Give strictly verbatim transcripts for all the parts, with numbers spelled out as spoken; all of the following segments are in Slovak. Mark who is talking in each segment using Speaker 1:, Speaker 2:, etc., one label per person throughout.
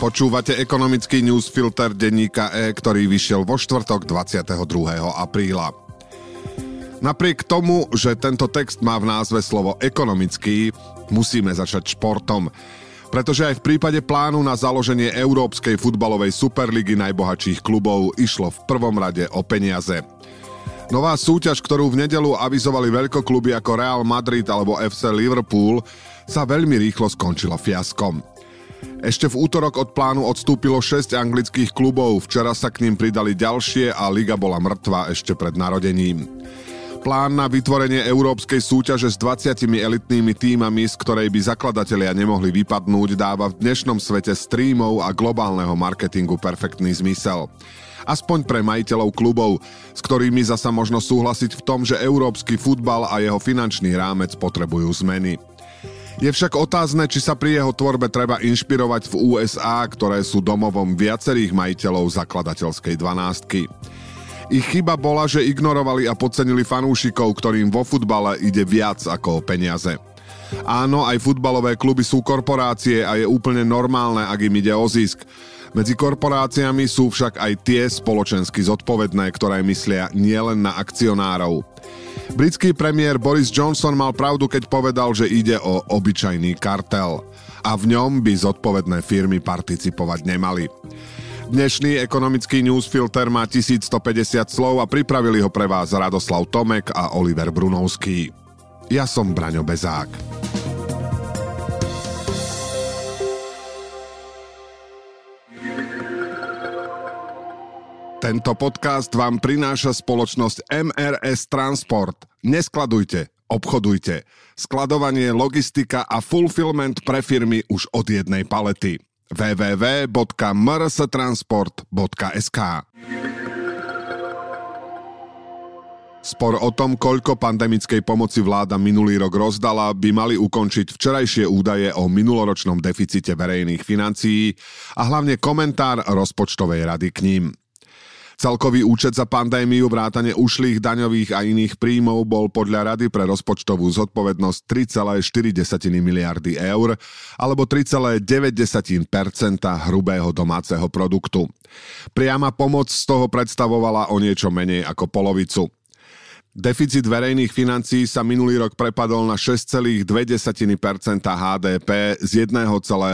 Speaker 1: Počúvate ekonomický newsfilter denníka E, ktorý vyšiel vo štvrtok dvadsiateho druhého apríla. Napriek tomu, že tento text má v názve slovo ekonomický, musíme začať športom. Pretože aj v prípade plánu na založenie Európskej futbalovej superligy najbohatších klubov išlo v prvom rade o peniaze. Nová súťaž, ktorú v nedeľu avizovali veľkokluby ako Real Madrid alebo ef cé Liverpool, sa veľmi rýchlo skončila fiaskom. Ešte v útorok od plánu odstúpilo šesť anglických klubov, včera sa k ním pridali ďalšie a liga bola mŕtva ešte pred narodením. Plán na vytvorenie európskej súťaže s dvadsiatimi elitnými tímami, z ktorej by zakladatelia nemohli vypadnúť, dáva v dnešnom svete streamov a globálneho marketingu perfektný zmysel. Aspoň pre majiteľov klubov, s ktorými zasa možno súhlasiť v tom, že európsky futbal a jeho finančný rámec potrebujú zmeny. Je však otázne, či sa pri jeho tvorbe treba inšpirovať v ú es á, ktoré sú domovom viacerých majiteľov zakladateľskej dvanástky. Ich chyba bola, že ignorovali a podcenili fanúšikov, ktorým vo futbale ide viac ako o peniaze. Áno, aj futbalové kluby sú korporácie a je úplne normálne, ak im ide o zisk. Medzi korporáciami sú však aj tie spoločensky zodpovedné, ktoré myslia nielen na akcionárov. Britský premiér Boris Johnson mal pravdu, keď povedal, že ide o obyčajný kartel a v ňom by zodpovedné firmy participovať nemali. Dnešný ekonomický newsfilter má tisícstopäťdesiat slov a pripravili ho pre vás Radoslav Tomek a Oliver Brunovský. Ja som Braňo Bezák. Tento podcast vám prináša spoločnosť em er es Transport. Neskladujte, obchodujte. Skladovanie, logistika a fulfillment pre firmy už od jednej palety. w w w bodka em er es transport bodka es ká Spor o tom, koľko pandemickej pomoci vláda minulý rok rozdala, by mali ukončiť včerajšie údaje o minuloročnom deficite verejných financií a hlavne komentár rozpočtovej rady k ním. Celkový účet za pandémiu vrátane ušlých daňových a iných príjmov bol podľa Rady pre rozpočtovú zodpovednosť tri celé štyri miliardy eur alebo tri celé deväť percenta hrubého domáceho produktu. Priama pomoc z toho predstavovala o niečo menej ako polovicu. Deficit verejných financií sa minulý rok prepadol na šesť celé dva percenta há dé pé z jeden celé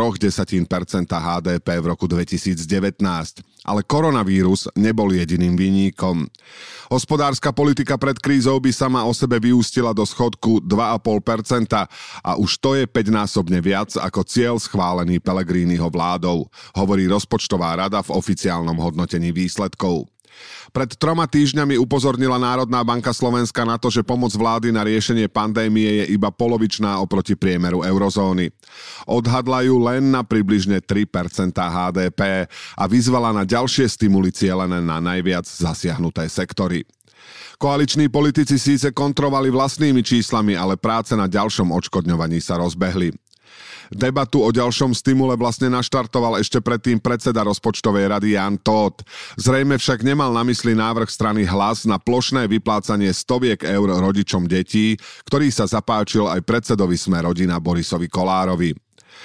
Speaker 1: tri percenta há dé pé v roku dvetisícdevätnásť. Ale koronavírus nebol jediným vinníkom. Hospodárska politika pred krízou by sama o sebe vyústila do schodku dva celé päť percenta a už to je päťnásobne viac ako cieľ schválený Pellegriniho vládou, hovorí rozpočtová rada v oficiálnom hodnotení výsledkov. Pred troma týždňami upozornila Národná banka Slovenska na to, že pomoc vlády na riešenie pandémie je iba polovičná oproti priemeru eurozóny. Odhadla ju len na približne tri percentá há dé pé a vyzvala na ďalšie stimuly cielené na najviac zasiahnuté sektory. Koaliční politici síce kontrovali vlastnými číslami, ale práce na ďalšom odškodňovaní sa rozbehli. Debatu o ďalšom stimule vlastne naštartoval ešte predtým predseda rozpočtovej rady Jan Tóth. Zrejme však nemal na mysli návrh strany Hlas na plošné vyplácanie stoviek eur rodičom detí, ktorý sa zapáčil aj predsedovi Sme rodina Borisovi Kollárovi.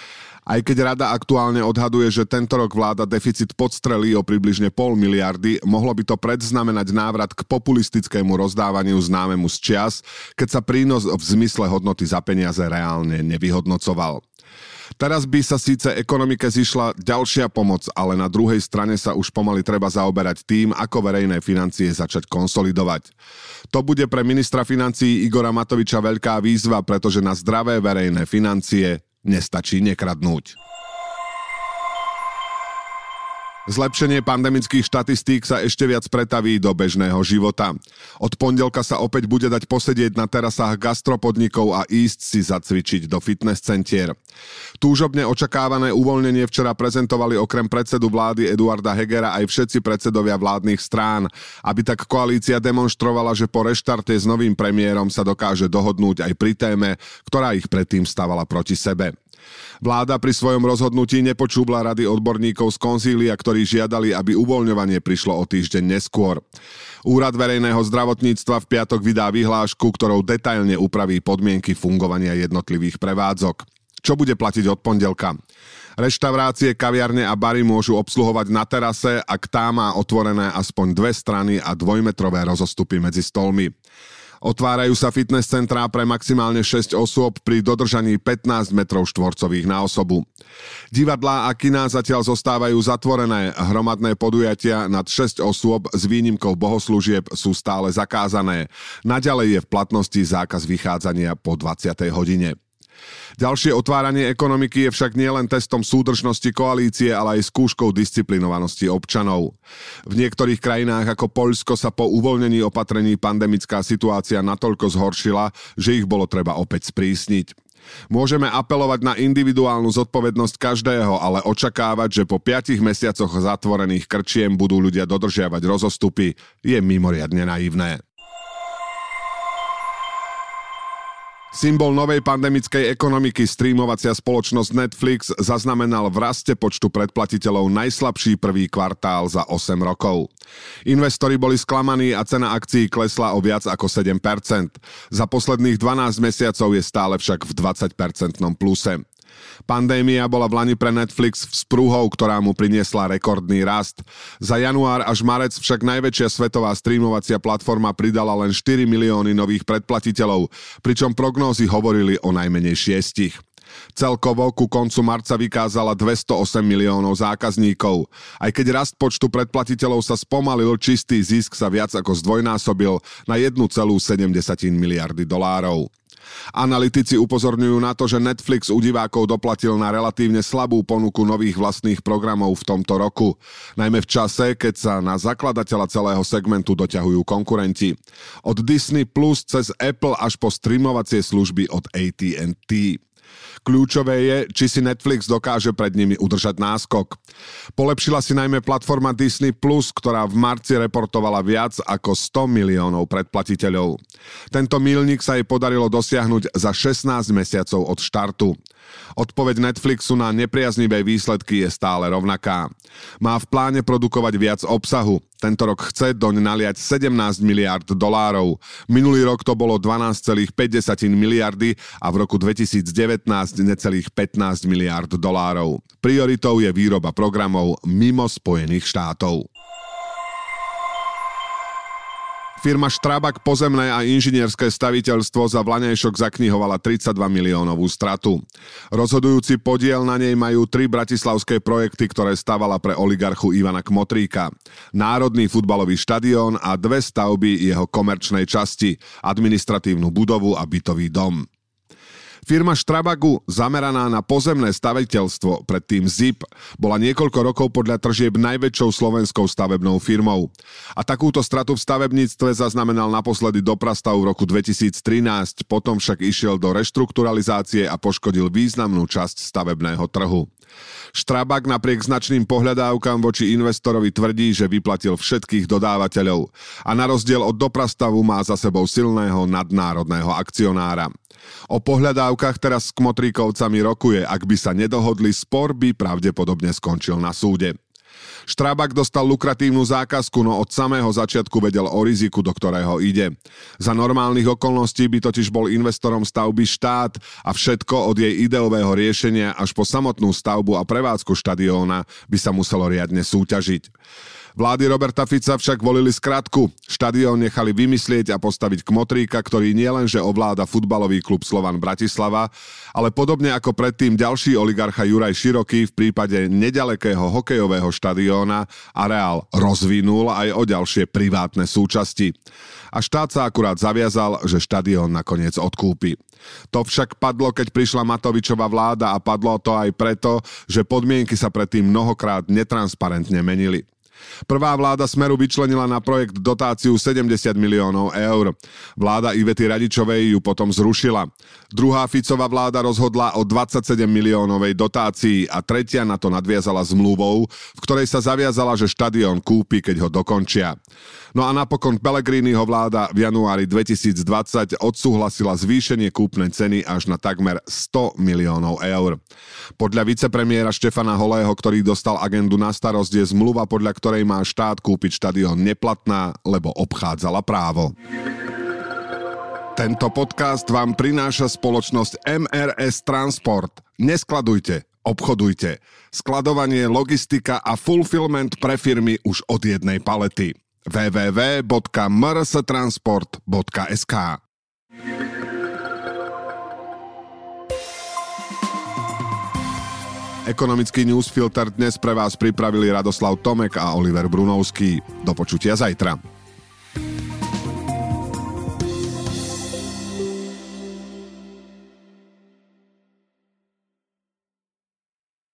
Speaker 1: Aj keď rada aktuálne odhaduje, že tento rok vláda deficit podstrelí o približne pol miliardy, mohlo by to predznamenať návrat k populistickému rozdávaniu známemu z čias, keď sa prínos v zmysle hodnoty za peniaze reálne nevyhodnocoval. Teraz by sa síce ekonomike zišla ďalšia pomoc, ale na druhej strane sa už pomaly treba zaoberať tým, ako verejné financie začať konsolidovať. To bude pre ministra financií Igora Matoviča veľká výzva, pretože na zdravé verejné financie nestačí nekradnúť. Zlepšenie pandemických štatistík sa ešte viac pretaví do bežného života. Od pondelka sa opäť bude dať posedieť na terasách gastropodnikov a ísť si zacvičiť do fitness centier. Túžobne očakávané uvoľnenie včera prezentovali okrem predsedu vlády Eduarda Hegera aj všetci predsedovia vládnych strán, aby tak koalícia demonstrovala, že po reštarte s novým premiérom sa dokáže dohodnúť aj pri téme, ktorá ich predtým stavala proti sebe. Vláda pri svojom rozhodnutí nepočúbla rady odborníkov z konzília, ktorí žiadali, aby uvoľňovanie prišlo o týždeň neskôr. Úrad verejného zdravotníctva v piatok vydá vyhlášku, ktorou detailne upraví podmienky fungovania jednotlivých prevádzok. Čo bude platiť od pondelka? Reštaurácie, kaviarne a bary môžu obsluhovať na terase, ak tá má otvorené aspoň dve strany a dvojmetrové rozostupy medzi stolmi. Otvárajú sa fitness centrá pre maximálne šesť osôb pri dodržaní pätnásť metrov štvorcových na osobu. Divadlá a kiná zatiaľ zostávajú zatvorené, hromadné podujatia nad šesť osôb s výnimkou bohoslúžieb sú stále zakázané. Naďalej je v platnosti zákaz vychádzania po dvadsiatej hodine. Ďalšie otváranie ekonomiky je však nielen testom súdržnosti koalície, ale aj skúškou disciplinovanosti občanov. V niektorých krajinách ako Poľsko sa po uvoľnení opatrení pandemická situácia natoľko zhoršila, že ich bolo treba opäť sprísniť. Môžeme apelovať na individuálnu zodpovednosť každého, ale očakávať, že po piatich mesiacoch zatvorených krčiem budú ľudia dodržiavať rozostupy, je mimoriadne naivné. Symbol novej pandemickej ekonomiky, streamovacia spoločnosť Netflix, zaznamenal v raste počtu predplatiteľov najslabší prvý kvartál za osem rokov. Investori boli sklamaní a cena akcií klesla o viac ako sedem percent. Za posledných dvanásť mesiacov je stále však v dvadsaťpercentnom pluse. Pandémia bola v lani pre Netflix vzprúhou, ktorá mu priniesla rekordný rast. Za január až marec však najväčšia svetová streamovacia platforma pridala len štyri milióny nových predplatiteľov, pričom prognózy hovorili o najmenej šiestich. Celkovo ku koncu marca vykázala dvestoosem miliónov zákazníkov. Aj keď rast počtu predplatiteľov sa spomalil, čistý zisk sa viac ako zdvojnásobil na jeden celá sedem miliardy dolárov. Analytici upozorňujú na to, že Netflix u divákov doplatil na relatívne slabú ponuku nových vlastných programov v tomto roku. Najmä v čase, keď sa na zakladateľa celého segmentu doťahujú konkurenti. Od Disney Plus cez Apple až po streamovacie služby od á té and té. Kľúčové je, či si Netflix dokáže pred nimi udržať náskok. Polepšila si najmä platforma Disney Plus, ktorá v marci reportovala viac ako sto miliónov predplatiteľov. Tento míľnik sa jej podarilo dosiahnuť za šestnásť mesiacov od štartu. Odpoveď Netflixu na nepriaznivé výsledky je stále rovnaká. Má v pláne produkovať viac obsahu. Tento rok chce doň naliať sedemnásť miliárd dolárov. Minulý rok to bolo dvanásť celá päť miliardy a v roku dvetisícdevätnásť necelých pätnásť miliárd dolárov. Prioritou je výroba programov mimo Spojených štátov. Firma Strabag pozemné a inžinierské staviteľstvo za vlaňajšok zaknihovala tridsaťdva miliónovú stratu. Rozhodujúci podiel na nej majú tri bratislavské projekty, ktoré stavala pre oligarchu Ivana Kmotríka. Národný futbalový štadión a dve stavby jeho komerčnej časti, administratívnu budovu a bytový dom. Firma Strabagu, zameraná na pozemné staviteľstvo, predtým zet í pé, bola niekoľko rokov podľa tržieb najväčšou slovenskou stavebnou firmou. A takúto stratu v stavebníctve zaznamenal naposledy Doprastav v roku dvetisíctrinásť, potom však išiel do reštrukturalizácie a poškodil významnú časť stavebného trhu. Strabag napriek značným pohľadávkam voči investorovi tvrdí, že vyplatil všetkých dodávateľov a na rozdiel od Doprastavu má za sebou silného nadnárodného akcionára. O pohľadávkach teraz s Kmotríkovcami rokuje, ak by sa nedohodli, spor by pravdepodobne skončil na súde. Strabag dostal lukratívnu zákazku, no od samého začiatku vedel o riziku, do ktorého ide. Za normálnych okolností by totiž bol investorom stavby štát a všetko od jej ideového riešenia až po samotnú stavbu a prevádzku štadióna by sa muselo riadne súťažiť. Vlády Roberta Fica však volili skratku. Štadión nechali vymyslieť a postaviť Kmotríka, ktorý nielenže ovláda futbalový klub Slovan Bratislava, ale podobne ako predtým ďalší oligarcha Juraj Široký v prípade neďalekého hokejového štadióna areál rozvinul aj o ďalšie privátne súčasti. A štát sa akurát zaviazal, že štadión nakoniec odkúpi. To však padlo, keď prišla Matovičova vláda a padlo to aj preto, že podmienky sa predtým mnohokrát netransparentne menili. Prvá vláda Smeru vyčlenila na projekt dotáciu sedemdesiat miliónov eur. Vláda Ivety Radičovej ju potom zrušila. Druhá Ficova vláda rozhodla o dvadsaťsedem miliónovej dotácii a tretia na to nadviazala zmluvou, v ktorej sa zaviazala, že štadión kúpi, keď ho dokončia. No a napokon Pellegriniho vláda v januári dvetisícdvadsať odsúhlasila zvýšenie kúpnej ceny až na takmer sto miliónov eur. Podľa vicepremiéra Štefana Holého, ktorý dostal agendu na starosť, je zmluva, podľa ktorej má štát kúpiť štadión neplatná, lebo obchádzala právo. Tento podcast vám prináša spoločnosť em er es Transport. Neskladujte, obchodujte. Skladovanie, logistika a fulfillment pre firmy už od jednej palety. w w w bodka m r s transport bodka es ka Ekonomický newsfilter dnes pre vás pripravili Radoslav Tomek a Oliver Brunovský. Do počutia zajtra.